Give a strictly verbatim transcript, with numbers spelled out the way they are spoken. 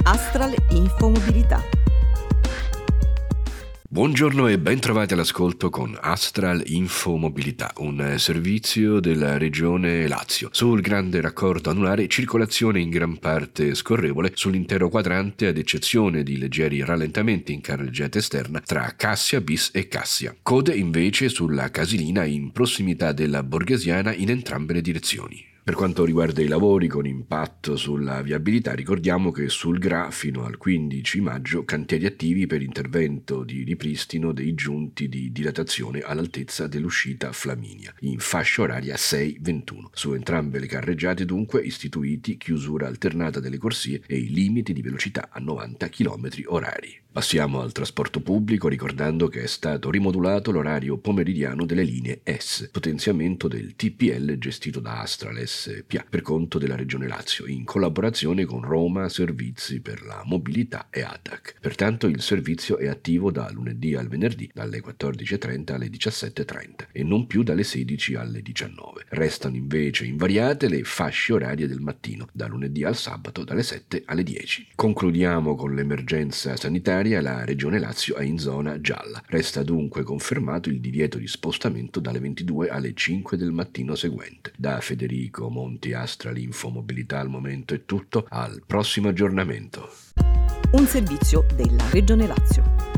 Astral Infomobilità. Buongiorno e ben trovati all'ascolto con Astral Infomobilità, un servizio della Regione Lazio. Sul grande raccordo anulare, circolazione in gran parte scorrevole sull'intero quadrante, ad eccezione di leggeri rallentamenti in carreggiata esterna tra Cassia bis e Cassia. Code invece sulla Casilina in prossimità della Borghesiana in entrambe le direzioni. Per quanto riguarda i lavori con impatto sulla viabilità, ricordiamo che sul G R A fino al quindici maggio cantieri attivi per intervento di ripristino dei giunti di dilatazione all'altezza dell'uscita Flaminia, in fascia oraria sei ventuno. Su entrambe le carreggiate dunque istituiti chiusura alternata delle corsie e i limiti di velocità a novanta chilometri orari. Passiamo al trasporto pubblico, ricordando che è stato rimodulato l'orario pomeridiano delle linee S, potenziamento del T P L gestito da Astral S P A per conto della Regione Lazio, in collaborazione con Roma Servizi per la Mobilità e A T A C. Pertanto il servizio è attivo da lunedì al venerdì dalle quattordici e trenta alle diciassette e trenta e non più dalle sedici alle diciannove. Restano invece invariate le fasce orarie del mattino, da lunedì al sabato dalle sette alle dieci. Concludiamo con l'emergenza sanitaria. La Regione Lazio è in zona gialla. Resta dunque confermato il divieto di spostamento dalle ventidue alle cinque del mattino seguente. Da Federico Monti, Astral Infomobilità, al momento è tutto. Al prossimo aggiornamento. Un servizio della Regione Lazio.